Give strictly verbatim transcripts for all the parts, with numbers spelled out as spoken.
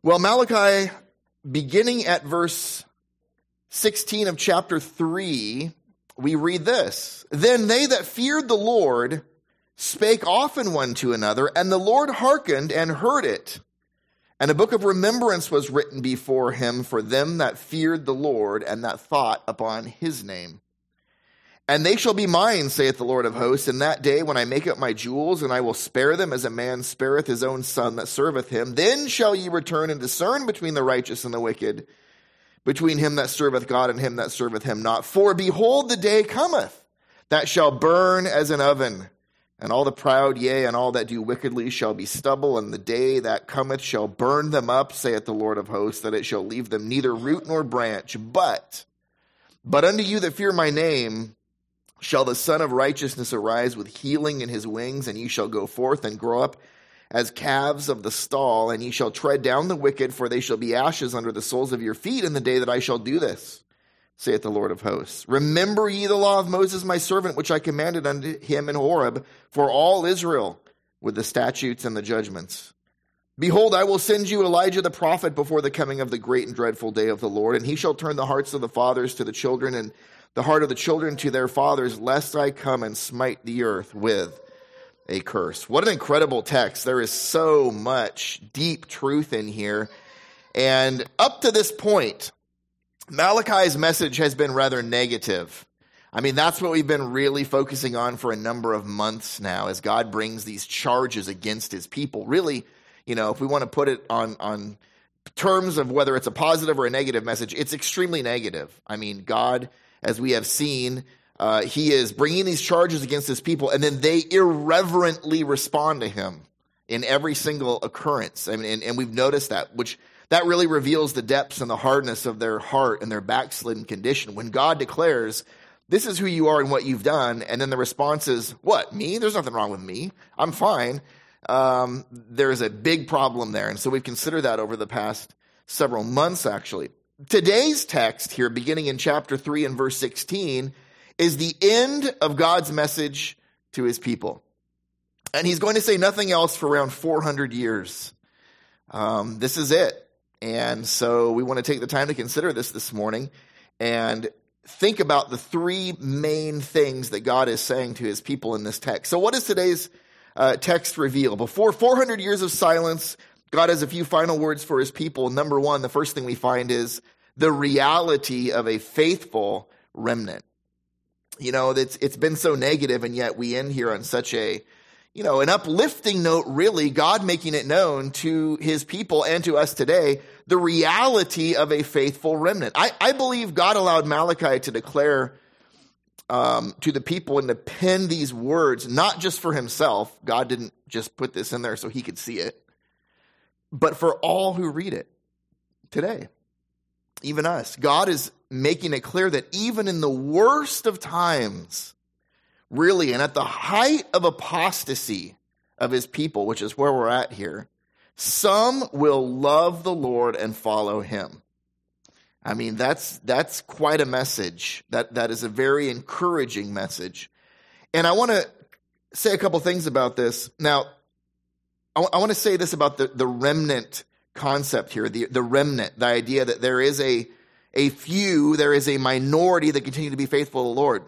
Well, Malachi, beginning at verse sixteen of chapter three, we read this. Then they that feared the Lord spake often one to another, and the Lord hearkened and heard it. And a book of remembrance was written before him for them that feared the Lord and that thought upon his name. And they shall be mine, saith the Lord of hosts, in that day when I make up my jewels, and I will spare them as a man spareth his own son that serveth him. Then shall ye return and discern between the righteous and the wicked, between him that serveth God and him that serveth him not. For behold, the day cometh that shall burn as an oven, and all the proud, yea, and all that do wickedly shall be stubble, and the day that cometh shall burn them up, saith the Lord of hosts, that it shall leave them neither root nor branch. But, but unto you that fear my name shall the Son of Righteousness arise with healing in his wings, and ye shall go forth and grow up as calves of the stall, and ye shall tread down the wicked, for they shall be ashes under the soles of your feet in the day that I shall do this, saith the Lord of hosts. Remember ye the law of Moses my servant, which I commanded unto him in Horeb for all Israel, with the statutes and the judgments. Behold, I will send you Elijah the prophet before the coming of the great and dreadful day of the Lord, and he shall turn the hearts of the fathers to the children, and the heart of the children to their fathers, lest I come and smite the earth with a curse. What an incredible text. There is so much deep truth in here. And up to this point, Malachi's message has been rather negative. I mean, that's what we've been really focusing on for a number of months now, as God brings these charges against his people. Really, you know, if we want to put it on, on terms of whether it's a positive or a negative message, it's extremely negative. I mean, God, as we have seen, uh, he is bringing these charges against his people, and then they irreverently respond to him in every single occurrence. I mean, and, and we've noticed that, which that really reveals the depths and the hardness of their heart and their backslidden condition. When God declares, this is who you are and what you've done, and then the response is, what, me? There's nothing wrong with me. I'm fine. Um, there's a big problem there. And so we've considered that over the past several months, actually. Today's text here, beginning in chapter three and verse sixteen, is the end of God's message to his people. And he's going to say nothing else for around four hundred years. Um, this is it. And so we want to take the time to consider this this morning and think about the three main things that God is saying to his people in this text. So what does today's uh, text reveal? Before four hundred years of silence, God has a few final words for his people. Number one, the first thing we find is the reality of a faithful remnant. You know, it's, it's been so negative, and yet we end here on such a, you know, an uplifting note, really, God making it known to his people and to us today, the reality of a faithful remnant. I, I believe God allowed Malachi to declare um, to the people and to pen these words, not just for himself. God didn't just put this in there so he could see it, but for all who read it today, even us. God is making it clear that even in the worst of times, really, and at the height of apostasy of his people, which is where we're at here, some will love the Lord and follow him. I mean, that's that's quite a message. That that is a very encouraging message. And I want to say a couple things about this. Now, I, w- I want to say this about the, the remnant concept here, the, the remnant, the idea that there is a, a few, there is a minority that continue to be faithful to the Lord.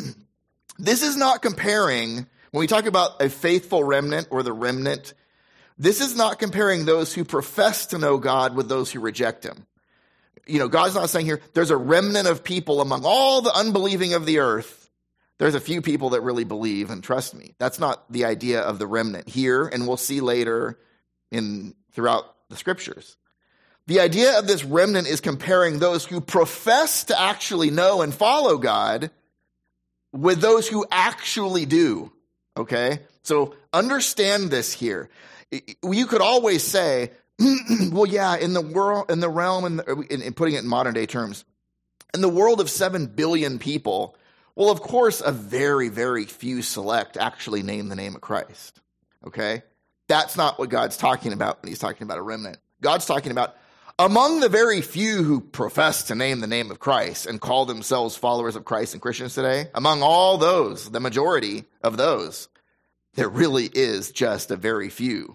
This is not comparing, when we talk about a faithful remnant or the remnant, this is not comparing those who profess to know God with those who reject him. You know, God's not saying here, there's a remnant of people among all the unbelieving of the earth. There's a few people that really believe and trust me. That's not the idea of the remnant here, and we'll see later in throughout the scriptures. The idea of this remnant is comparing those who profess to actually know and follow God with those who actually do, okay? So understand this here. You could always say, well, yeah, in the world, in the realm, and in, in putting it in modern day terms, in the world of seven billion people, well, of course, a very, very few select actually name the name of Christ, okay? That's not what God's talking about when he's talking about a remnant. God's talking about among the very few who profess to name the name of Christ and call themselves followers of Christ and Christians today, among all those, the majority of those, there really is just a very few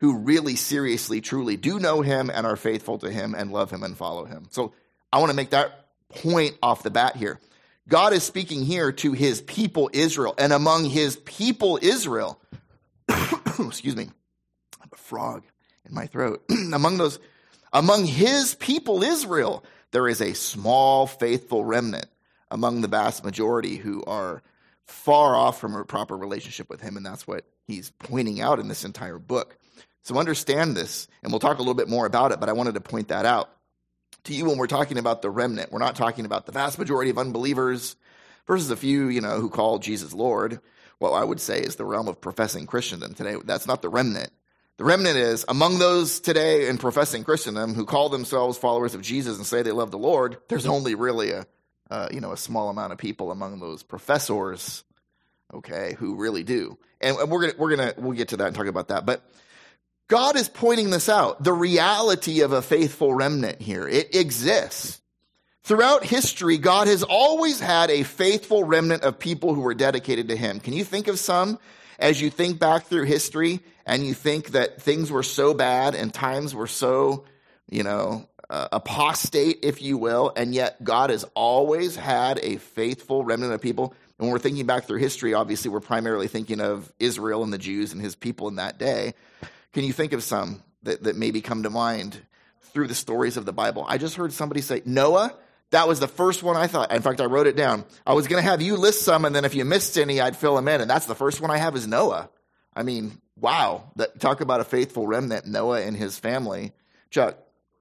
who really seriously, truly do know him and are faithful to him and love him and follow him. So I want to make that point off the bat here. God is speaking here to his people Israel, and among his people Israel, excuse me, I have a frog in my throat. among those, among his people Israel, there is a small faithful remnant among the vast majority who are far off from a proper relationship with him, and that's what he's pointing out in this entire book. So understand this, and we'll talk a little bit more about it, but I wanted to point that out to you when we're talking about the remnant. We're not talking about the vast majority of unbelievers versus a few, you know, who call Jesus Lord. What I would say is the realm of professing Christendom today. That's not the remnant. The remnant is among those today in professing Christendom who call themselves followers of Jesus and say they love the Lord. There's only really a, uh, you know, a small amount of people among those professors, okay, who really do. And we're gonna, we're gonna, we'll get to that and talk about that. But God is pointing this out, the reality of a faithful remnant here. It exists. Throughout history, God has always had a faithful remnant of people who were dedicated to him. Can you think of some as you think back through history and you think that things were so bad and times were so, you know, uh, apostate, if you will, and yet God has always had a faithful remnant of people? And when we're thinking back through history, obviously we're primarily thinking of Israel and the Jews and his people in that day. Can you think of some that, that maybe come to mind through the stories of the Bible? I just heard somebody say Noah. That was the first one I thought. In fact, I wrote it down. I was going to have you list some, and then if you missed any, I'd fill them in. And that's the first one I have is Noah. I mean, wow. That, talk about a faithful remnant, Noah and his family. Chuck.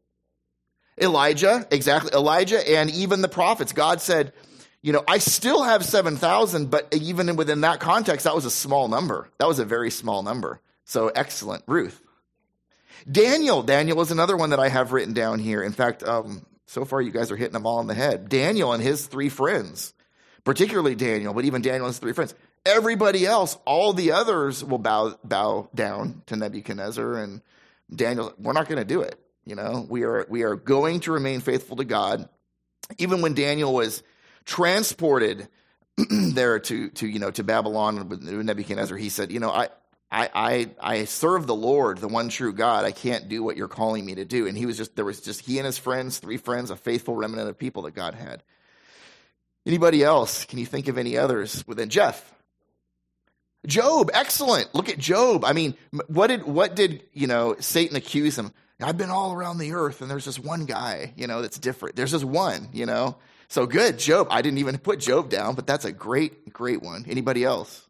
Elijah, exactly. Elijah and even the prophets. God said, you know, I still have seven thousand, but even within that context, that was a small number. That was a very small number. So excellent. Ruth. Daniel. Daniel is another one that I have written down here. In fact, um, so far you guys are hitting them all on the head. Daniel and his three friends, particularly Daniel, but even Daniel and his three friends. Everybody else, all the others will bow bow down to Nebuchadnezzar and Daniel. We're not going to do it. You know, we are we are going to remain faithful to God. Even when Daniel was transported there to to you know to Babylon with Nebuchadnezzar, he said, you know, I. I, I I serve the Lord, the one true God. I can't do what you're calling me to do. And he was just, there was just he and his friends, three friends, a faithful remnant of people that God had. Anybody else? Can you think of any others within Jeff? Job, excellent. Look at Job. I mean, what did, what did, you know, Satan accuse him? I've been all around the earth and there's just one guy, you know, that's different. There's just one, you know. So good, Job. I didn't even put Job down, but that's a great, great one. Anybody else?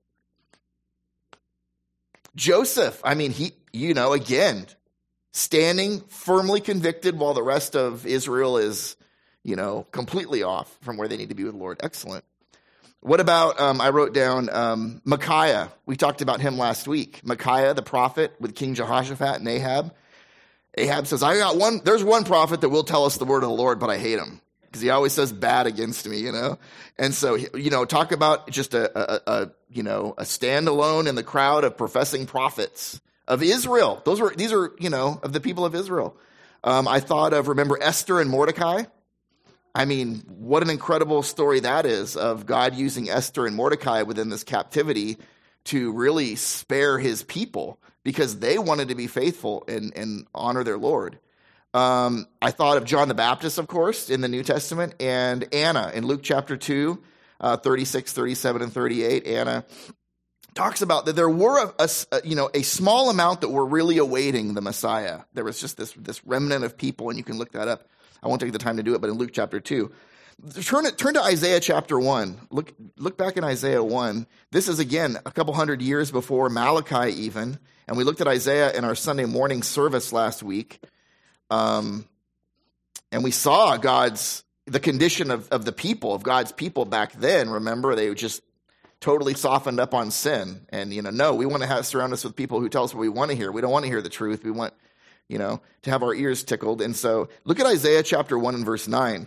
Joseph, I mean, he, you know, again, standing firmly convicted while the rest of Israel is, you know, completely off from where they need to be with the Lord. Excellent. What about, um, I wrote down um, Micaiah. We talked about him last week. Micaiah, the prophet with King Jehoshaphat and Ahab. Ahab says, I got one, there's one prophet that will tell us the word of the Lord, but I hate him because he always says bad against me, you know? And so, you know, talk about just a, a, a you know, a standalone in the crowd of professing prophets of Israel. Those were, these are, you know, of the people of Israel. Um, I thought of, remember Esther and Mordecai? I mean, what an incredible story that is of God using Esther and Mordecai within this captivity to really spare his people because they wanted to be faithful and, and honor their Lord. Um, I thought of John the Baptist, of course, in the New Testament, and Anna in Luke chapter two, uh, thirty-six, thirty-seven, and thirty-eight. Anna talks about that there were a, a, you know, a small amount that were really awaiting the Messiah. There was just this, this remnant of people, and you can look that up. I won't take the time to do it, but in Luke chapter two. Turn, it, turn to Isaiah chapter one. Look, look back in Isaiah one. This is, again, a couple hundred years before Malachi even, and we looked at Isaiah in our Sunday morning service last week. Um, and we saw God's, the condition of, of the people, of God's people back then. Remember, they just totally softened up on sin. And, you know, no, we want to have, surround us with people who tell us what we want to hear. We don't want to hear the truth. We want, you know, to have our ears tickled. And so look at Isaiah chapter one and verse nine.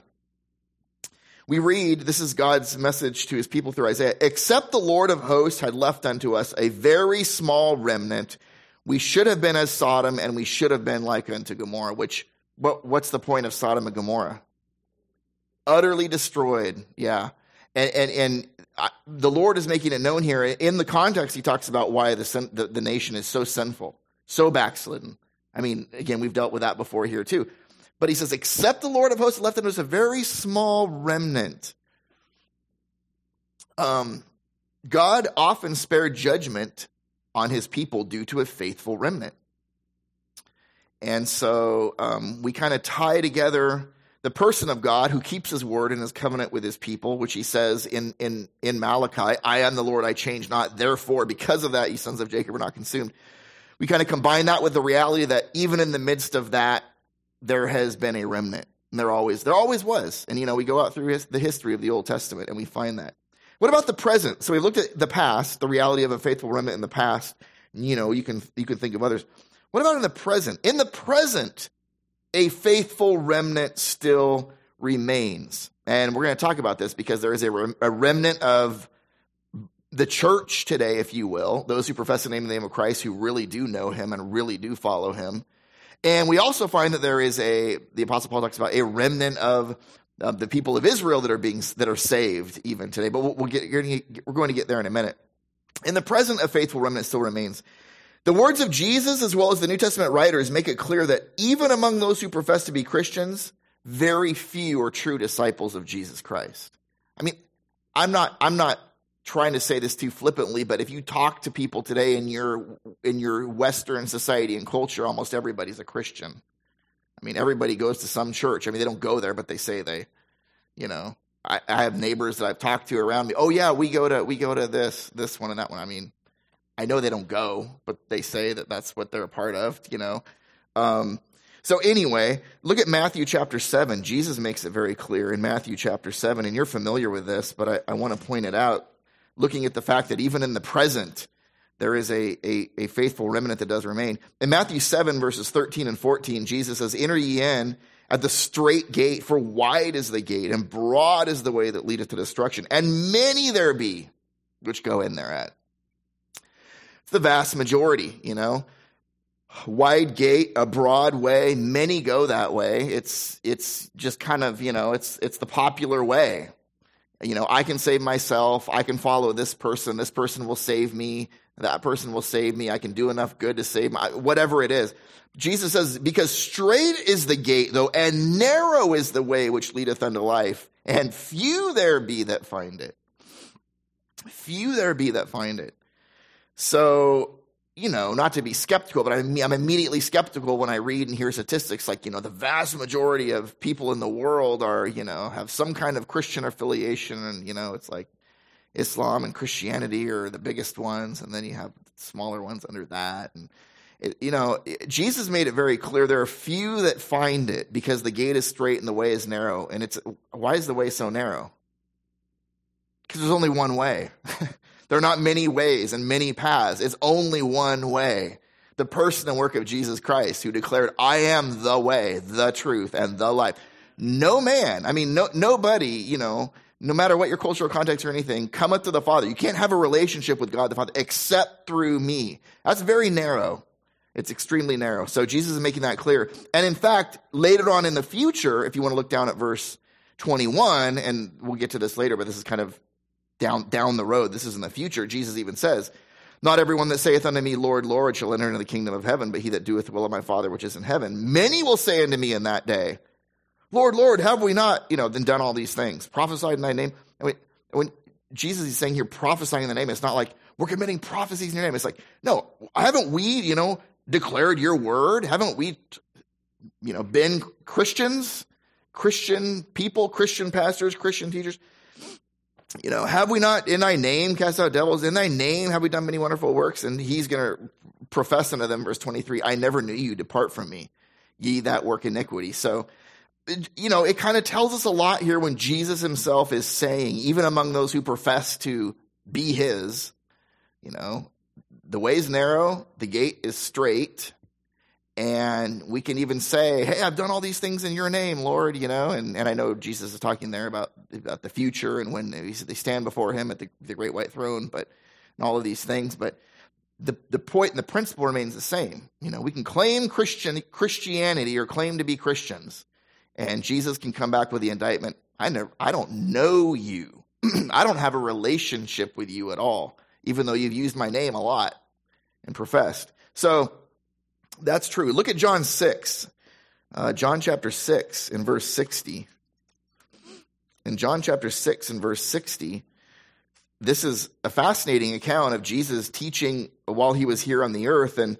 We read, this is God's message to his people through Isaiah, except the Lord of hosts had left unto us a very small remnant, we should have been as Sodom, and we should have been like unto Gomorrah, which, what, what's the point of Sodom and Gomorrah? Utterly destroyed, yeah. And, and, and I, the Lord is making it known here. In the context, he talks about why the, the, the nation is so sinful. So backslidden. I mean, again, we've dealt with that before here too. But he says, except the Lord of hosts left them as a very small remnant. Um, God often spared judgment on his people due to a faithful remnant. And so um, we kind of tie together the person of God who keeps his word and his covenant with his people, which he says in, in, in Malachi, I am the Lord, I change not. Therefore, because of that, ye sons of Jacob are not consumed. We kind of combine that with the reality that even in the midst of that, there has been a remnant. And there always, there always was. And, you know, we go out through his, the history of the Old Testament and we find that. What about the present? So we looked at the past, the reality of a faithful remnant in the past. You know, you can, you can think of others. What about in the present? In the present, a faithful remnant still remains. And we're going to talk about this because there is a, rem- a remnant of the church today, if you will, those who profess the name and the name of Christ, who really do know him and really do follow him. And we also find that there is a, the Apostle Paul talks about a remnant of, of the people of Israel that are being, that are saved even today. But we'll, we'll get, we're going to get there in a minute. In the present, a faithful remnant still remains. The words of Jesus, as well as the New Testament writers, make it clear that even among those who profess to be Christians, very few are true disciples of Jesus Christ. I mean, I'm not, I'm not trying to say this too flippantly, but if you talk to people today in your, in your Western society and culture, almost everybody's a Christian. I mean, everybody goes to some church. I mean, they don't go there, but they say they, you know, I, I have neighbors that I've talked to around me. Oh yeah, we go to, we go to this, this one and that one. I mean, I know they don't go, but they say that that's what they're a part of, you know. Um, so anyway, look at Matthew chapter seven. Jesus makes it very clear in Matthew chapter seven, and you're familiar with this, but I, I want to point it out, looking at the fact that even in the present, there is a, a, a faithful remnant that does remain. In Matthew seven, verses thirteen and fourteen, Jesus says, enter ye in at the straight gate, for wide is the gate, and broad is the way that leadeth to destruction, and many there be which go in thereat. It's the vast majority, you know. Wide gate, a broad way, many go that way. It's it's just kind of, you know, it's it's the popular way. You know, I can save myself. I can follow this person. This person will save me. That person will save me. I can do enough good to save my, whatever it is. Jesus says, because straight is the gate, though, and narrow is the way which leadeth unto life, and few there be that find it. Few there be that find it. So, you know, not to be skeptical, but I'm, I'm immediately skeptical when I read and hear statistics like, you know, the vast majority of people in the world are, you know, have some kind of Christian affiliation. And, you know, it's like Islam and Christianity are the biggest ones. And then you have smaller ones under that. And, it, you know, it, Jesus made it very clear there are few that find it because the gate is straight and the way is narrow. And it's, why is the way so narrow? Because there's only one way. There are not many ways and many paths. It's only one way. The person and work of Jesus Christ, who declared, I am the way, the truth, and the life. No man, I mean, no, nobody, you know, no matter what your cultural context or anything, come up to the Father. You can't have a relationship with God the Father except through me. That's very narrow. It's extremely narrow. So Jesus is making that clear. And in fact, later on in the future, if you want to look down at verse twenty-one, and we'll get to this later, but this is kind of Down, down the road, this is in the future, Jesus even says, not everyone that saith unto me, Lord, Lord, shall enter into the kingdom of heaven, but he that doeth the will of my Father which is in heaven. Many will say unto me in that day, Lord, Lord, have we not, you know, then done all these things, prophesied in thy name? And when, when Jesus is saying here, prophesying in the name, it's not like we're committing prophecies in your name. It's like, no, haven't we, you know, declared your word? Haven't we, you know, been Christians, Christian people, Christian pastors, Christian teachers? You know, have we not in thy name cast out devils? In thy name have we done many wonderful works? And he's going to profess unto them, verse twenty-three, I never knew you, depart from me, ye that work iniquity. So, you know, it kind of tells us a lot here when Jesus himself is saying, even among those who profess to be his, you know, the way is narrow, the gate is straight. And we can even say, hey, I've done all these things in your name, Lord, you know, and, and I know Jesus is talking there about, about the future and when they, they stand before him at the, the great white throne, but and all of these things. But the, the point and the principle remains the same. You know, we can claim Christian Christianity or claim to be Christians, and Jesus can come back with the indictment. I never, I don't know you. I don't have a relationship with you at all, even though you've used my name a lot and professed. So, That's true. Look at John six. Uh, John chapter six in verse sixty. In John chapter six and verse sixty, this is a fascinating account of Jesus teaching while he was here on the earth. And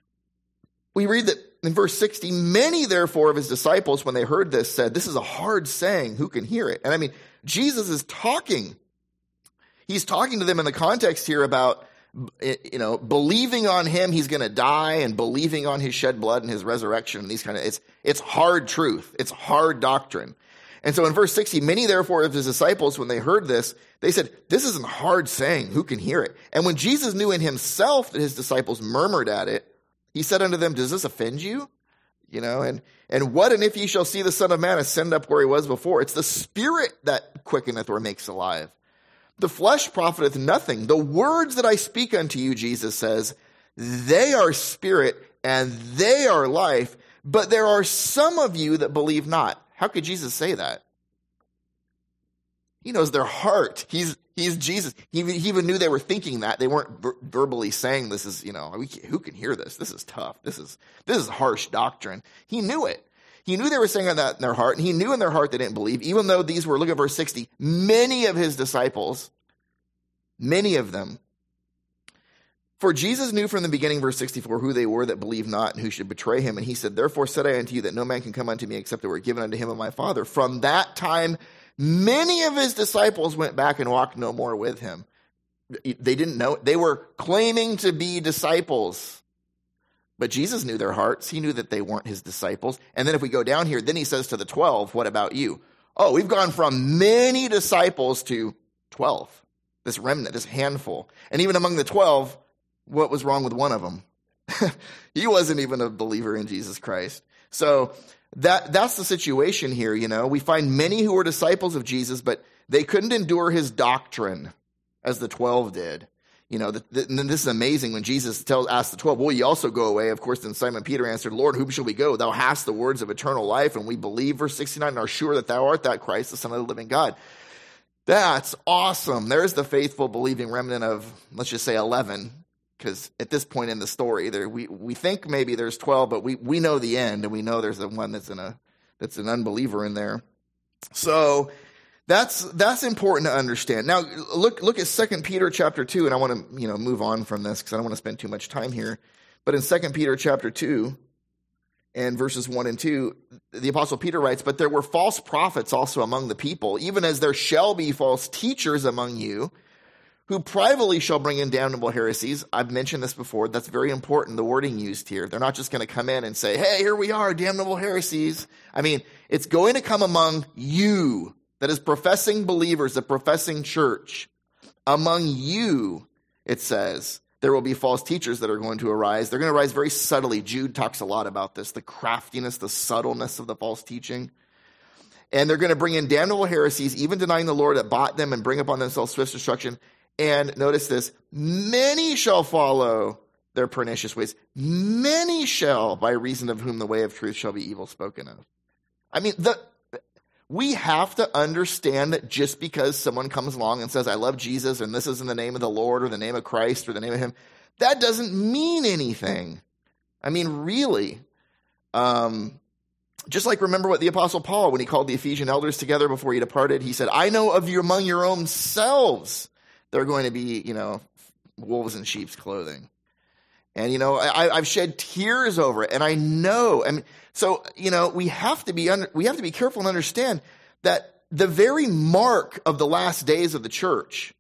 we read that in verse sixty, many therefore of his disciples, when they heard this, said, this is a hard saying, who can hear it? And I mean, Jesus is talking. He's talking to them in the context here about, you know, believing on him, he's going to die, and believing on his shed blood and his resurrection. And these kind of, it's, it's hard truth. It's hard doctrine. And so in verse sixty, many therefore of his disciples, when they heard this, they said, this isn't hard saying, who can hear it? And when Jesus knew in himself that his disciples murmured at it, he said unto them, does this offend you? You know, and, and what, and if ye shall see the Son of Man ascend up where he was before? It's the Spirit that quickeneth or makes alive. The flesh profiteth nothing. The words that I speak unto you, Jesus says, they are spirit and they are life, but there are some of you that believe not. How could Jesus say that? He knows their heart. He's he's Jesus. He, he even knew they were thinking that. They weren't ver- verbally saying this is, you know, we, who can hear this? This is tough. This is this is harsh doctrine. He knew it. He knew they were saying that in their heart, and he knew in their heart they didn't believe, even though these were, look at verse sixty, many of his disciples, many of them. For Jesus knew from the beginning, verse sixty-four, who they were that believed not and who should betray him. And he said, therefore said I unto you that no man can come unto me except it were given unto him of my Father. From that time, many of his disciples went back and walked no more with him. They didn't know. They were claiming to be disciples. But Jesus knew their hearts. He knew that they weren't his disciples. And then if we go down here, then he says to the twelve, what about you? Oh, we've gone from many disciples to twelve. This remnant, this handful. And even among the twelve, what was wrong with one of them? He wasn't even a believer in Jesus Christ. So that that's the situation here, you know. We find many who were disciples of Jesus, but they couldn't endure his doctrine as the twelve did. You know, the, the, and this is amazing when Jesus tells, asks the twelve, will ye also go away? Of course, then Simon Peter answered, Lord, whom shall we go? Thou hast the words of eternal life, and we believe, verse sixty-nine, and are sure that thou art that Christ, the Son of the living God. That's awesome. There's the faithful, believing remnant of, let's just say eleven, because at this point in the story, there we, we think maybe there's twelve, but we, we know the end, and we know there's the one that's in a that's an unbeliever in there. So That's that's important to understand. Now, look look at Second Peter chapter two, and I want to you know move on from this because I don't want to spend too much time here. But in Second Peter chapter two, and verses one and two, the Apostle Peter writes, but there were false prophets also among the people, even as there shall be false teachers among you, who privately shall bring in damnable heresies. I've mentioned this before. That's very important, the wording used here. They're not just going to come in and say, hey, here we are, damnable heresies. I mean, it's going to come among you. That is professing believers, the professing church. Among you, it says, there will be false teachers that are going to arise. They're going to arise very subtly. Jude talks a lot about this, the craftiness, the subtleness of the false teaching. And they're going to bring in damnable heresies, even denying the Lord that bought them, and bring upon themselves swift destruction. And notice this, many shall follow their pernicious ways. Many shall, by reason of whom the way of truth shall be evil spoken of. I mean, the... We have to understand that just because someone comes along and says, I love Jesus, and this is in the name of the Lord or the name of Christ or the name of him, that doesn't mean anything. I mean, really. Um, just like remember what the Apostle Paul, when he called the Ephesian elders together before he departed, he said, I know of you among your own selves, they're going to be, you know, wolves in sheep's clothing. And, you know, I, I've shed tears over it, and I know, I mean, so, you know, we have to be under, we have to be careful and understand that the very mark of the last days of the church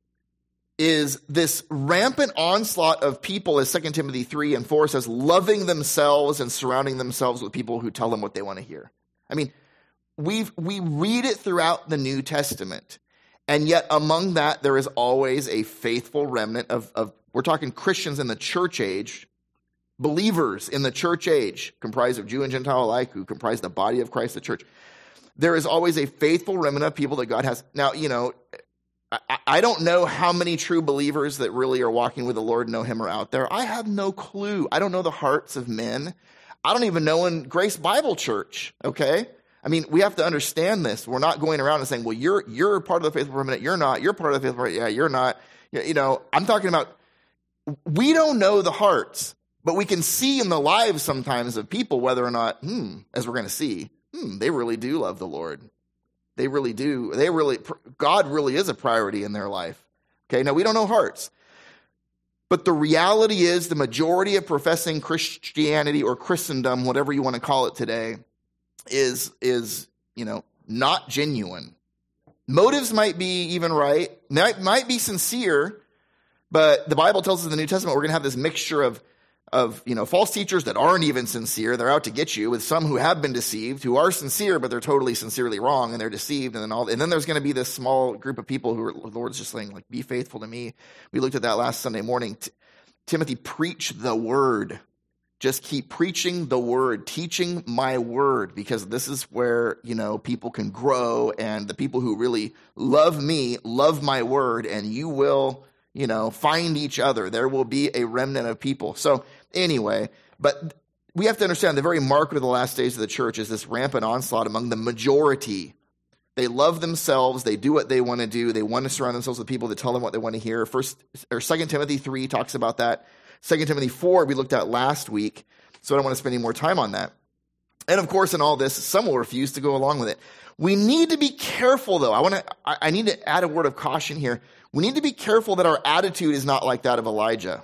is this rampant onslaught of people, as Second Timothy three and four says, loving themselves and surrounding themselves with people who tell them what they want to hear. I mean, we've, we read it throughout the New Testament, and yet among that, there is always a faithful remnant of, of we're talking Christians in the church age, believers in the church age, comprised of Jew and Gentile alike, who comprise the body of Christ, the church. There is always a faithful remnant of people that God has. Now, you know, I, I don't know how many true believers that really are walking with the Lord and know him are out there. I have no clue. I don't know the hearts of men. I don't even know in Grace Bible Church, okay? I mean, we have to understand this. We're not going around and saying, well, you're you're part of the faithful remnant. You're not. You're part of the faithful remnant. Yeah, you're not. You know, I'm talking about, we don't know the hearts. But we can see in the lives sometimes of people whether or not, hmm, as we're going to see, hmm, they really do love the Lord. They really do. They really, God really is a priority in their life. Okay, now we don't know hearts. But the reality is the majority of professing Christianity or Christendom, whatever you want to call it today, is, is you know, not genuine. Motives might be even right, might, might be sincere, but the Bible tells us in the New Testament we're going to have this mixture of, of you know, false teachers that aren't even sincere. They're out to get you, with some who have been deceived, who are sincere, but they're totally sincerely wrong, and they're deceived. And then all, and then there's going to be this small group of people who are, the Lord's just saying, like, be faithful to me. We looked at that last Sunday morning. T- Timothy, preach the word. Just keep preaching the word, teaching my word, because this is where, you know, people can grow, and the people who really love me love my word, and you will, you know, find each other. There will be a remnant of people. So anyway, but we have to understand the very mark of the last days of the church is this rampant onslaught among the majority. They love themselves. They do what they want to do. They want to surround themselves with people that tell them what they want to hear. First or Second Timothy three talks about that. Second Timothy four we looked at last week, so I don't want to spend any more time on that. And of course, in all this, some will refuse to go along with it. We need to be careful, though. I want to. I need to add a word of caution here. We need to be careful that our attitude is not like that of Elijah,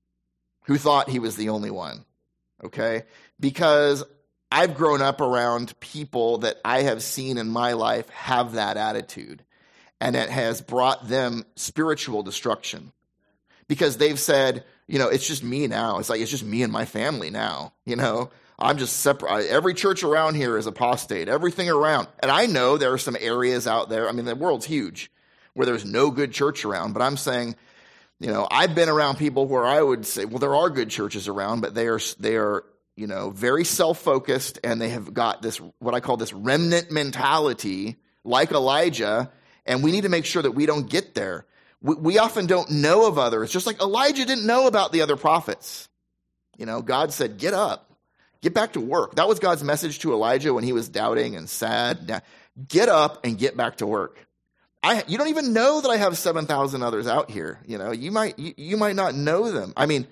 who thought he was the only one. Okay, because I've grown up around people that I have seen in my life have that attitude, and it has brought them spiritual destruction, because they've said, you know, it's just me now. It's like, it's just me and my family now. You know, I'm just separate. Every church around here is apostate, everything around. And I know there are some areas out there. I mean, the world's huge where there's no good church around. But I'm saying, you know, I've been around people where I would say, well, there are good churches around, but they are, they are, you know, very self-focused, and they have got this, what I call this remnant mentality, like Elijah. And we need to make sure that we don't get there. We, we often don't know of others, just like Elijah didn't know about the other prophets. You know, God said, get up, get back to work. That was God's message to Elijah when he was doubting and sad. Get up and get back to work. I, you don't even know that I have seven thousand others out here. You know, you might, you, you might not know them. I mean,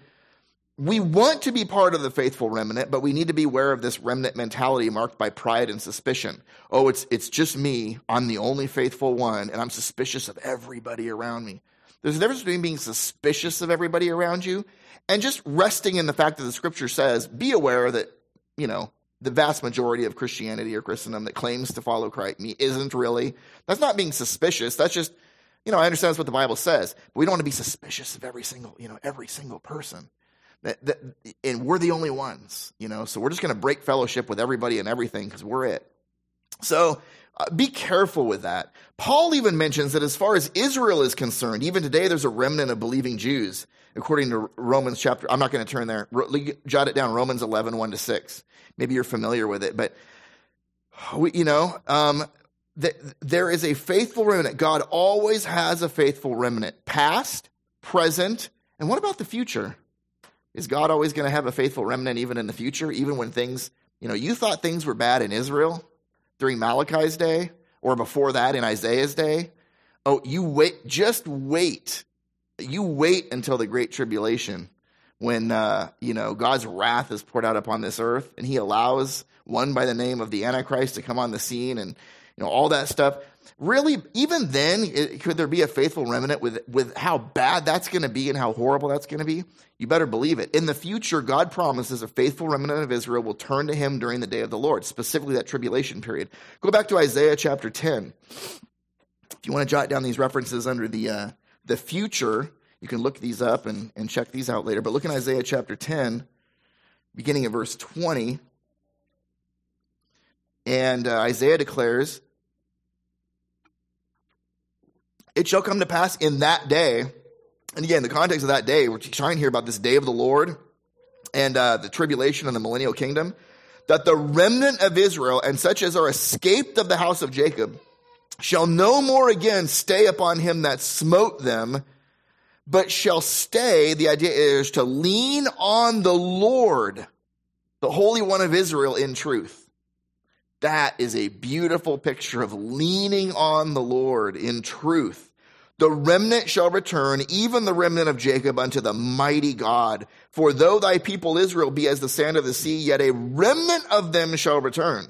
we want to be part of the faithful remnant, but we need to be aware of this remnant mentality marked by pride and suspicion. Oh, it's it's just me. I'm the only faithful one, and I'm suspicious of everybody around me. There's a difference between being suspicious of everybody around you and just resting in the fact that the scripture says, be aware that, you know, the vast majority of Christianity or Christendom that claims to follow Christ me isn't really. That's not being suspicious. That's just, you know, I understand that's what the Bible says, but we don't want to be suspicious of every single, you know, every single person. That, that, and we're the only ones, you know, so we're just going to break fellowship with everybody and everything because we're it. So uh, be careful with that. Paul even mentions that as far as Israel is concerned, even today there's a remnant of believing Jews, according to Romans chapter, I'm not going to turn there, jot it down, Romans eleven, one to six. Maybe you're familiar with it, but, we, you know, um, th- there is a faithful remnant. God always has a faithful remnant, past, present, and what about the future? Is God always going to have a faithful remnant even in the future, even when things, you know, you thought things were bad in Israel during Malachi's day or before that in Isaiah's day? Oh, you wait, just wait. You wait until the Great Tribulation when, uh, you know, God's wrath is poured out upon this earth and he allows one by the name of the Antichrist to come on the scene and, you know, all that stuff. Really, even then, it, could there be a faithful remnant with, with how bad that's going to be and how horrible that's going to be? You better believe it. In the future, God promises a faithful remnant of Israel will turn to him during the day of the Lord, specifically that tribulation period. Go back to Isaiah chapter ten. If you want to jot down these references under the uh, the future, you can look these up and, and check these out later. But look in Isaiah chapter ten, beginning at verse twenty. And uh, Isaiah declares, it shall come to pass in that day. And again, the context of that day, we're trying to hear about this day of the Lord and uh, the tribulation and the millennial kingdom, that the remnant of Israel and such as are escaped of the house of Jacob shall no more again stay upon him that smote them, but shall stay, the idea is to lean on the Lord, the Holy One of Israel in truth. That is a beautiful picture of leaning on the Lord in truth. The remnant shall return, even the remnant of Jacob, unto the mighty God. For though thy people Israel be as the sand of the sea, yet a remnant of them shall return.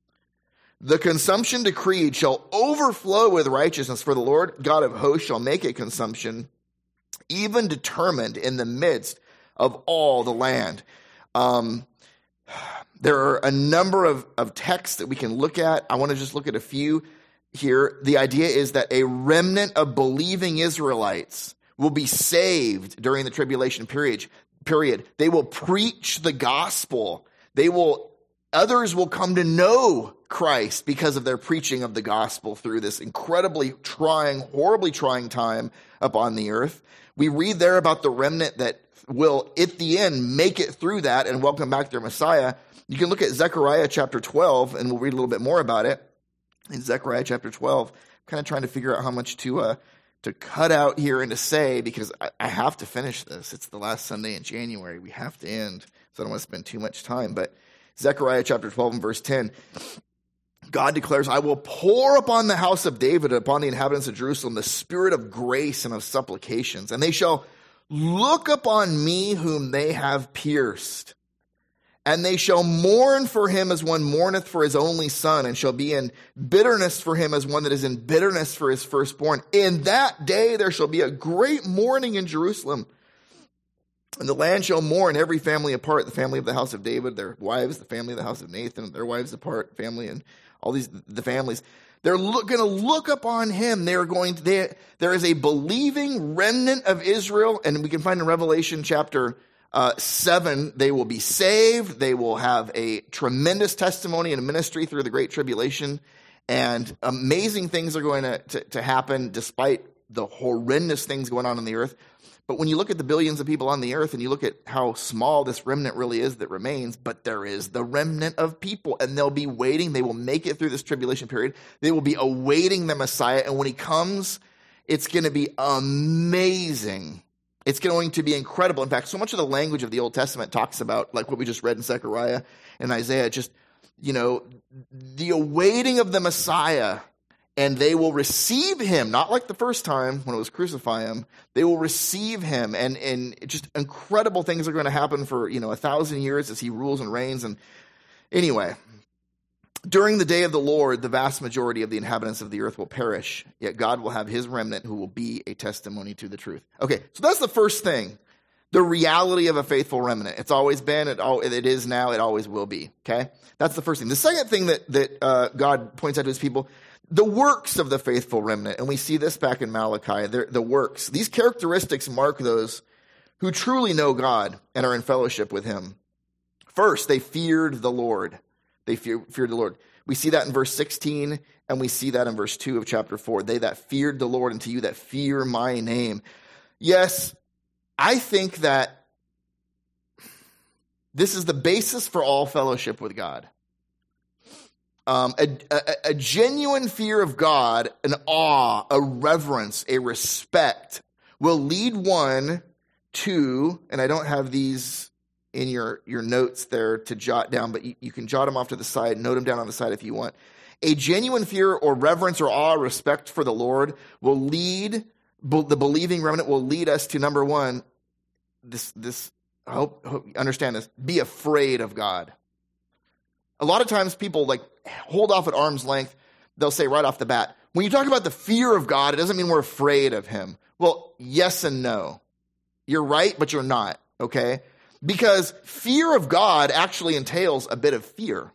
The consumption decreed shall overflow with righteousness, for the Lord God of hosts shall make a consumption, even determined in the midst of all the land. Um, there are a number of, of texts that we can look at. I want to just look at a few here. The idea is that a remnant of believing Israelites will be saved during the tribulation period. Period. They will preach the gospel. They will, others will come to know Christ because of their preaching of the gospel through this incredibly trying, horribly trying time upon the earth. We read there about the remnant that will, at the end, make it through that and welcome back their Messiah. You can look at Zechariah chapter twelve, and we'll read a little bit more about it. In Zechariah chapter twelve, I'm kind of trying to figure out how much to uh, to cut out here and to say, because I, I have to finish this. It's the last Sunday in January. We have to end, so I don't want to spend too much time. But Zechariah chapter twelve and verse ten, God declares, I will pour upon the house of David and upon the inhabitants of Jerusalem the spirit of grace and of supplications, and they shall look upon me whom they have pierced. And they shall mourn for him as one mourneth for his only son, and shall be in bitterness for him as one that is in bitterness for his firstborn. In that day there shall be a great mourning in Jerusalem. And the land shall mourn, every family apart, the family of the house of David, their wives, the family of the house of Nathan, their wives apart, family, and all these, the families. They're look, going to look upon him. They are going to, they, there is a believing remnant of Israel, and we can find in Revelation chapter Uh, seven, they will be saved. They will have a tremendous testimony and ministry through the Great Tribulation. And amazing things are going to, to, to happen despite the horrendous things going on on the earth. But when you look at the billions of people on the earth and you look at how small this remnant really is that remains, but there is the remnant of people, and they'll be waiting. They will make it through this tribulation period. They will be awaiting the Messiah. And when he comes, it's going to be amazing. It's going to be incredible. In fact, so much of the language of the Old Testament talks about, like what we just read in Zechariah and Isaiah, just, you know, the awaiting of the Messiah, and they will receive him, not like the first time when it was crucify him. They will receive him, and, and just incredible things are going to happen for, you know, a thousand years as he rules and reigns. And anyway, during the day of the Lord, the vast majority of the inhabitants of the earth will perish, yet God will have his remnant who will be a testimony to the truth. Okay, so that's the first thing, the reality of a faithful remnant. It's always been, it, all, it is now, it always will be, okay? That's the first thing. The second thing that, that uh, God points out to his people, the works of the faithful remnant, and we see this back in Malachi, the works. These characteristics mark those who truly know God and are in fellowship with him. First, they feared the Lord. They fear, feared the Lord. We see that in verse sixteen, and we see that in verse two of chapter four. They that feared the Lord, and to you that fear my name. Yes, I think that this is the basis for all fellowship with God. Um, a, a, a genuine fear of God, an awe, a reverence, a respect will lead one to, and I don't have these in your, your notes there to jot down, but you, you can jot them off to the side, note them down on the side if you want. A genuine fear or reverence or awe, respect for the Lord will lead, the believing remnant will lead us to, number one, this, this, I hope, hope you understand this, be afraid of God. A lot of times people like hold off at arm's length. They'll say right off the bat, when you talk about the fear of God, it doesn't mean we're afraid of him. Well, yes and no. You're right, but you're not, okay? Because fear of God actually entails a bit of fear.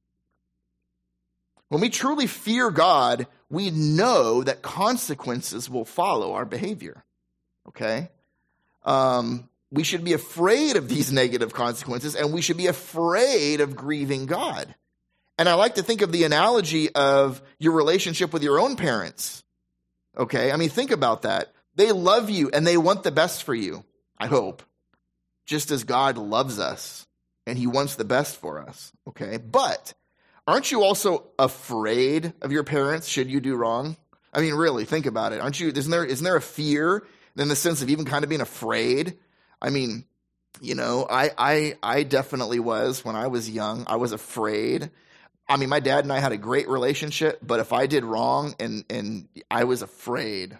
When we truly fear God, we know that consequences will follow our behavior, okay? Um, we should be afraid of these negative consequences, and we should be afraid of grieving God. And I like to think of the analogy of your relationship with your own parents, okay? I mean, think about that. They love you, and they want the best for you, I hope. Just as God loves us, and he wants the best for us, okay? But aren't you also afraid of your parents should you do wrong? I mean, really, think about it. Aren't you, isn't there, isn't there a fear in the sense of even kind of being afraid? I mean, you know, I, I, I definitely was when I was young. I was afraid. I mean, my dad and I had a great relationship, but if I did wrong and, and I was afraid,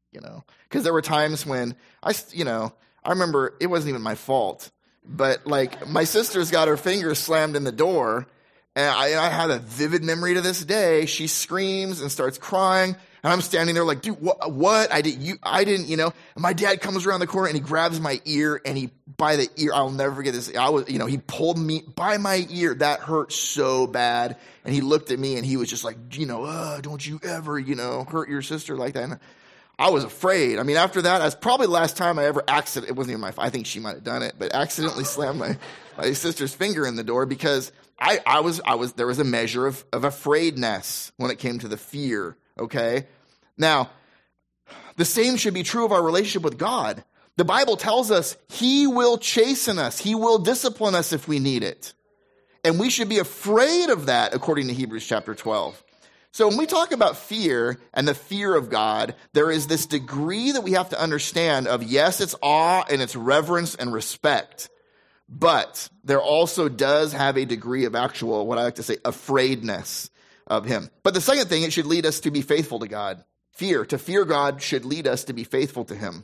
you know, because there were times when I, you know, I remember it wasn't even my fault, but like my sister's got her fingers slammed in the door, and I, I had a vivid memory to this day. She screams and starts crying, and I'm standing there like, dude, what? what? I did you? I didn't, you know. And my dad comes around the corner and he grabs my ear, and he by the ear. I'll never forget this. I was, you know, he pulled me by my ear. That hurt so bad, and he looked at me and he was just like, you know, uh, don't you ever, you know, hurt your sister like that. And I was afraid. I mean, after that, that's probably the last time I ever accident. It wasn't even my fault. I think she might have done it, but accidentally slammed my, my sister's finger in the door because I, I was, I was, there was a measure of, of afraidness when it came to the fear. Okay. Now, the same should be true of our relationship with God. The Bible tells us he will chasten us. He will discipline us if we need it. And we should be afraid of that according to Hebrews chapter twelve. So when we talk about fear and the fear of God, there is this degree that we have to understand of, yes, it's awe and it's reverence and respect, but there also does have a degree of actual, what I like to say, afraidness of him. But the second thing, it should lead us to be faithful to God. Fear, to fear God should lead us to be faithful to him.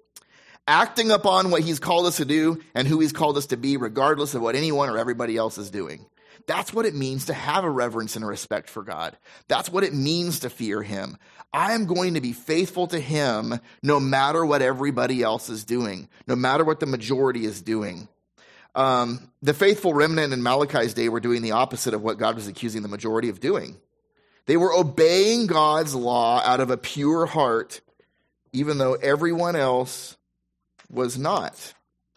Acting upon what he's called us to do and who he's called us to be, regardless of what anyone or everybody else is doing. That's what it means to have a reverence and a respect for God. That's what it means to fear him. I am going to be faithful to him no matter what everybody else is doing, no matter what the majority is doing. Um, the faithful remnant in Malachi's day were doing the opposite of what God was accusing the majority of doing. They were obeying God's law out of a pure heart, even though everyone else was not.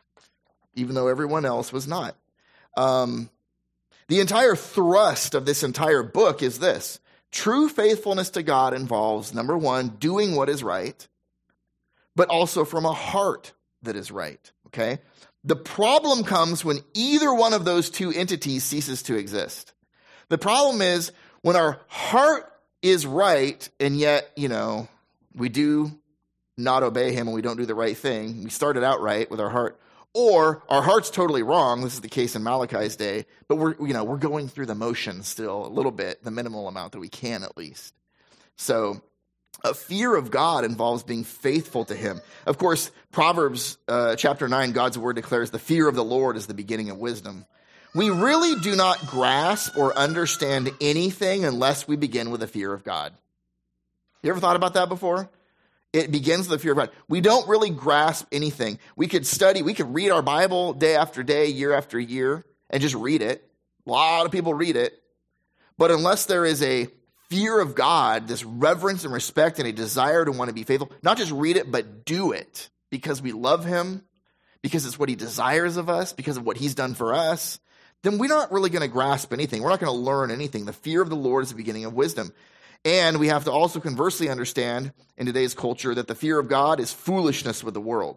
Even though everyone else was not. Um, The entire thrust of this entire book is this. True faithfulness to God involves, number one, doing what is right, but also from a heart that is right, okay? The problem comes when either one of those two entities ceases to exist. The problem is when our heart is right, and yet, you know, we do not obey him and we don't do the right thing. We started out right with our heart. Or our heart's totally wrong. This is the case in Malachi's day, but we're, you know, we're going through the motions still a little bit, the minimal amount that we can at least. So a fear of God involves being faithful to him. Of course, Proverbs uh, chapter nine, God's word declares the fear of the Lord is the beginning of wisdom. We really do not grasp or understand anything unless we begin with the fear of God. You ever thought about that before? It begins with the fear of God. We don't really grasp anything. We could study, we could read our Bible day after day, year after year, and just read it. A lot of people read it. But unless there is a fear of God, this reverence and respect and a desire to want to be faithful, not just read it, but do it because we love him, because it's what he desires of us, because of what he's done for us, then we're not really going to grasp anything. We're not going to learn anything. The fear of the Lord is the beginning of wisdom. And we have to also conversely understand in today's culture that the fear of God is foolishness with the world.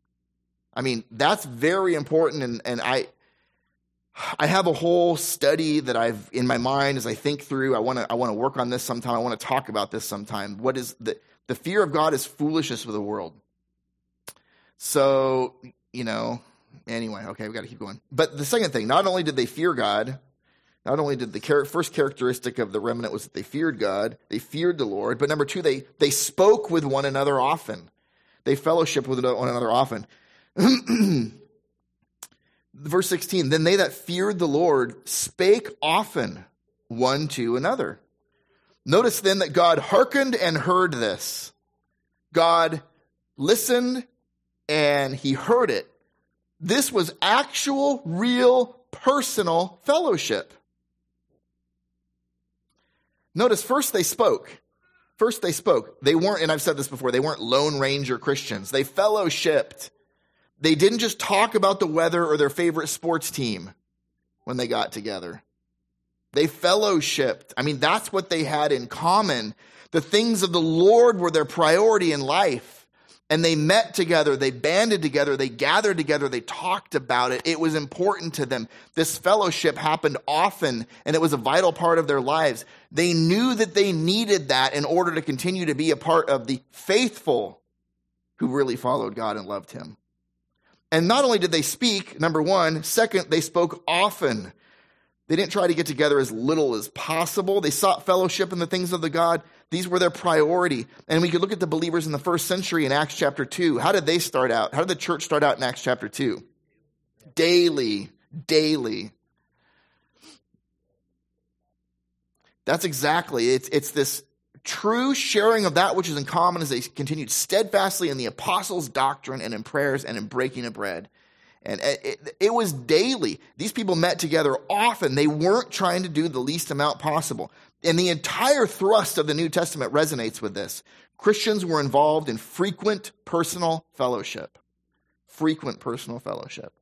I mean, that's very important. And, and I, I have a whole study that I've in my mind as I think through. I want to, I want to work on this sometime. I want to talk about this sometime. What is the, the fear of God is foolishness with the world. So, you know, anyway, okay, we got to keep going. But the second thing, not only did they fear God, Not only did the char- first characteristic of the remnant was that they feared God, they feared the Lord, but number two, they, they spoke with one another often. They fellowshiped with one another often. Verse sixteen, then they that feared the Lord spake often one to another. Notice then that God hearkened and heard this. God listened and he heard it. This was actual, real, personal fellowship. Notice first they spoke. First they spoke. They weren't, and I've said this before, they weren't Lone Ranger Christians. They fellowshipped. They didn't just talk about the weather or their favorite sports team when they got together. They fellowshipped. I mean, that's what they had in common. The things of the Lord were their priority in life. And they met together, they banded together, they gathered together, they talked about it. It was important to them. This fellowship happened often, and it was a vital part of their lives. They knew that they needed that in order to continue to be a part of the faithful who really followed God and loved him. And not only did they speak, number one, second, they spoke often. They didn't try to get together as little as possible. They sought fellowship in the things of the God. These were their priority. And we could look at the believers in the first century in Acts chapter two. How did they start out? How did the church start out in Acts chapter two? Daily, daily. That's exactly, it's, it's this true sharing of that which is in common as they continued steadfastly in the apostles' doctrine and in prayers and in breaking of bread. And it, it was daily. These people met together often. They weren't trying to do the least amount possible. And the entire thrust of the New Testament resonates with this. Christians were involved in frequent personal fellowship. Frequent personal fellowship.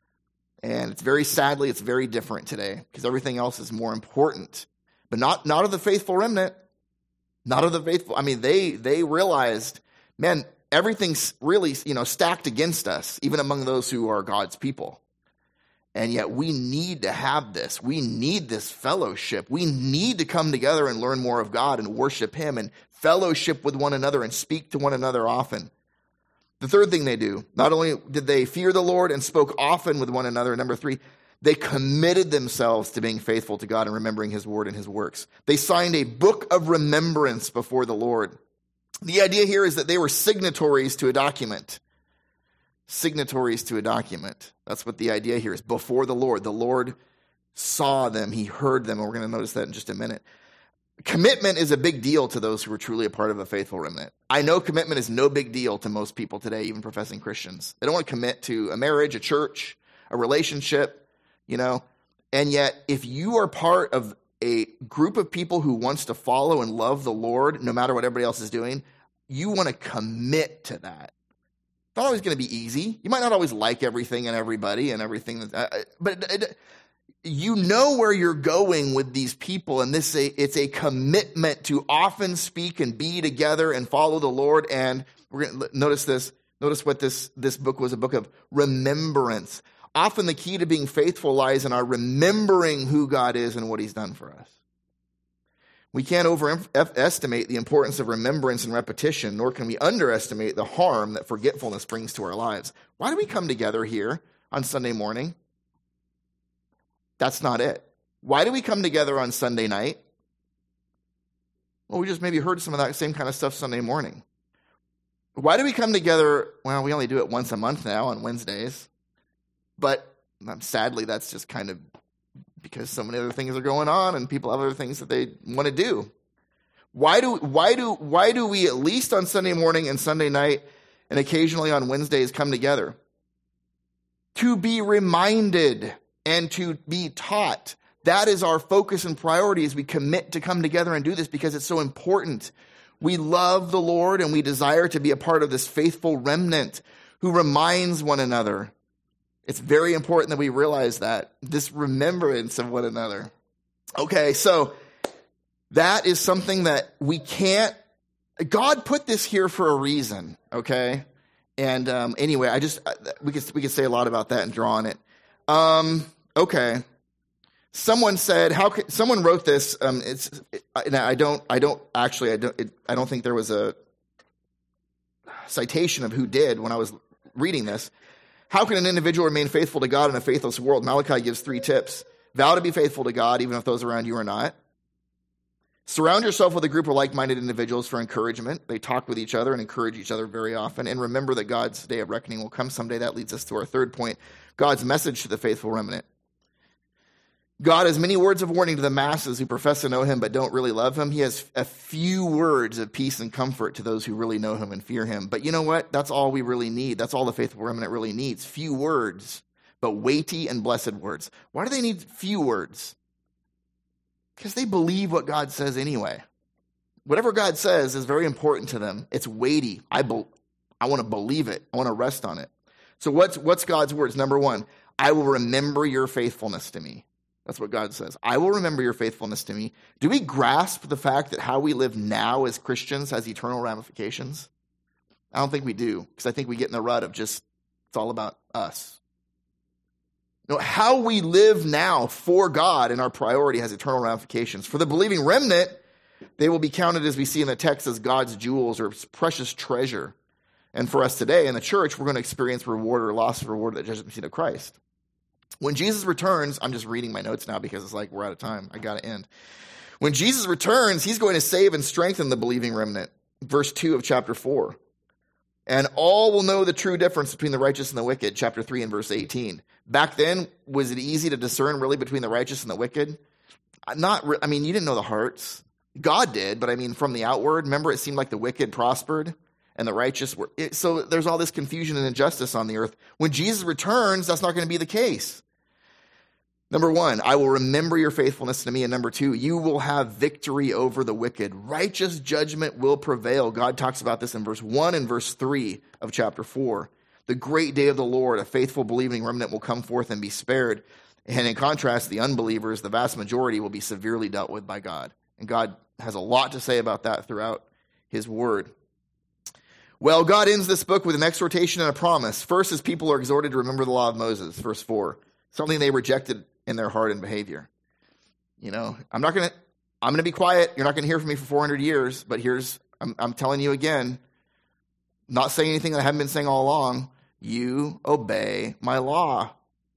And it's very sadly, it's very different today because everything else is more important. But not, not of the faithful remnant. Not of the faithful. I mean, they they realized, man, everything's really, you know, stacked against us, even among those who are God's people. And yet we need to have this. We need this fellowship. We need to come together and learn more of God and worship him and fellowship with one another and speak to one another often. The third thing they do, not only did they fear the Lord and spoke often with one another, number three, they committed themselves to being faithful to God and remembering his word and his works. They signed a book of remembrance before the Lord. The idea here is that they were signatories to a document. Signatories to a document. That's what the idea here is. Before the Lord. The Lord saw them. He heard them. And we're going to notice that in just a minute. Commitment is a big deal to those who are truly a part of a faithful remnant. I know commitment is no big deal to most people today, even professing Christians. They don't want to commit to a marriage, a church, a relationship, you know. And yet, if you are part of a group of people who wants to follow and love the Lord, no matter what everybody else is doing, you want to commit to that. It's not always going to be easy. You might not always like everything and everybody and everything, that, uh, but it, it, you know where you're going with these people, and this it's a commitment to often speak and be together and follow the Lord. And we're going to notice this. Notice what this this book was, a book of remembrance. Often the key to being faithful lies in our remembering who God is and what he's done for us. We can't overestimate the importance of remembrance and repetition, nor can we underestimate the harm that forgetfulness brings to our lives. Why do we come together here on Sunday morning? That's not it. Why do we come together on Sunday night? Well, we just maybe heard some of that same kind of stuff Sunday morning. Why do we come together? Well, we only do it once a month now on Wednesdays. But um, sadly, that's just kind of because so many other things are going on and people have other things that they want to do. Why do why do why do we at least on Sunday morning and Sunday night and occasionally on Wednesdays come together? To be reminded and to be taught. That is our focus and priority as we commit to come together and do this because it's so important. We love the Lord and we desire to be a part of this faithful remnant who reminds one another. It's very important that we realize that, this remembrance of one another. Okay, so that is something that we can't, God put this here for a reason, okay? And um, anyway, I just, we could, we could say a lot about that and draw on it. Um, okay. Someone said, how could, someone wrote this, um, it's, it, I don't, I don't, actually, I don't, it, I don't think there was a citation of who did when I was reading this. How can an individual remain faithful to God in a faithless world? Malachi gives three tips. Vow to be faithful to God, even if those around you are not. Surround yourself with a group of like-minded individuals for encouragement. They talk with each other and encourage each other very often. And remember that God's day of reckoning will come someday. That leads us to our third point, God's message to the faithful remnant. God has many words of warning to the masses who profess to know him but don't really love him. He has a few words of peace and comfort to those who really know him and fear him. But you know what? That's all we really need. That's all the faithful remnant really needs. Few words, but weighty and blessed words. Why do they need few words? Because they believe what God says anyway. Whatever God says is very important to them. It's weighty. I, be- I want to believe it. I want to rest on it. So what's, what's God's words? Number one, I will remember your faithfulness to me. That's what God says. I will remember your faithfulness to me. Do we grasp the fact that how we live now as Christians has eternal ramifications? I don't think we do, because I think we get in the rut of just, it's all about us. No, how we live now for God and our priority has eternal ramifications. For the believing remnant, they will be counted, as we see in the text, as God's jewels or precious treasure. And for us today in the church, we're going to experience reward or loss of reward at the judgment seat of Christ. When Jesus returns, I'm just reading my notes now because it's like we're out of time. I got to end. When Jesus returns, he's going to save and strengthen the believing remnant. Verse two of chapter four. And all will know the true difference between the righteous and the wicked, chapter three and verse eighteen. Back then, was it easy to discern really between the righteous and the wicked? Not, re- I mean, you didn't know the hearts. God did, but I mean, from the outward, remember it seemed like the wicked prospered and the righteous were. It, so there's all this confusion and injustice on the earth. When Jesus returns, that's not going to be the case. Number one, I will remember your faithfulness to me. And number two, you will have victory over the wicked. Righteous judgment will prevail. God talks about this in verse one and verse three of chapter four. The great day of the Lord, a faithful believing remnant will come forth and be spared. And in contrast, the unbelievers, the vast majority, will be severely dealt with by God. And God has a lot to say about that throughout his word. Well, God ends this book with an exhortation and a promise. First, his people are exhorted to remember the law of Moses, verse four, something they rejected in their heart and behavior. You know, I'm not going to, I'm going to be quiet. You're not going to hear from me for four hundred years, but here's, I'm, I'm telling you again, not saying anything that I haven't been saying all along. You obey my law.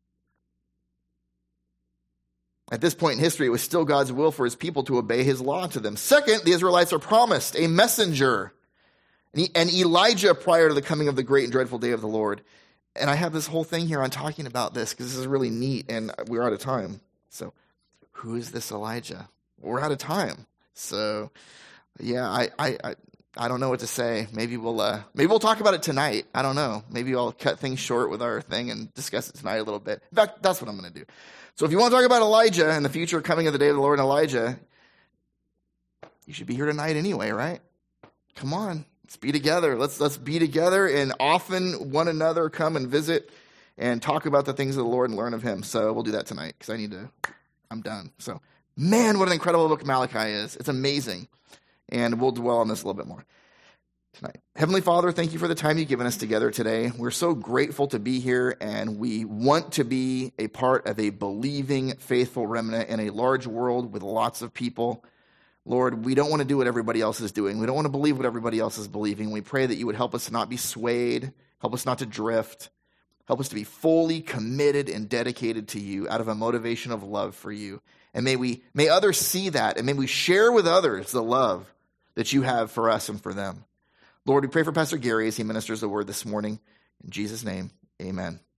At this point in history, it was still God's will for his people to obey his law to them. Second, the Israelites are promised a messenger, and Elijah prior to the coming of the great and dreadful day of the Lord. And I have this whole thing here on talking about this because this is really neat, and we're out of time. So who is this Elijah? We're out of time. So yeah, I I I, I don't know what to say. Maybe we'll uh, maybe we'll talk about it tonight. I don't know. Maybe I'll cut things short with our thing and discuss it tonight a little bit. In fact, that's what I'm going to do. So if you want to talk about Elijah and the future coming of the day of the Lord and Elijah, you should be here tonight anyway, right? Come on. Let's be together. Let's let's be together and often one another come and visit and talk about the things of the Lord and learn of him. So we'll do that tonight because I need to, I'm done. So, man, what an incredible book Malachi is. It's amazing. And we'll dwell on this a little bit more tonight. Heavenly Father, thank you for the time you've given us together today. We're so grateful to be here, and we want to be a part of a believing, faithful remnant in a large world with lots of people. Lord, we don't want to do what everybody else is doing. We don't want to believe what everybody else is believing. We pray that you would help us to not be swayed, help us not to drift, help us to be fully committed and dedicated to you out of a motivation of love for you. And may we, may others see that, and may we share with others the love that you have for us and for them. Lord, we pray for Pastor Gary as he ministers the word this morning. In Jesus' name, amen.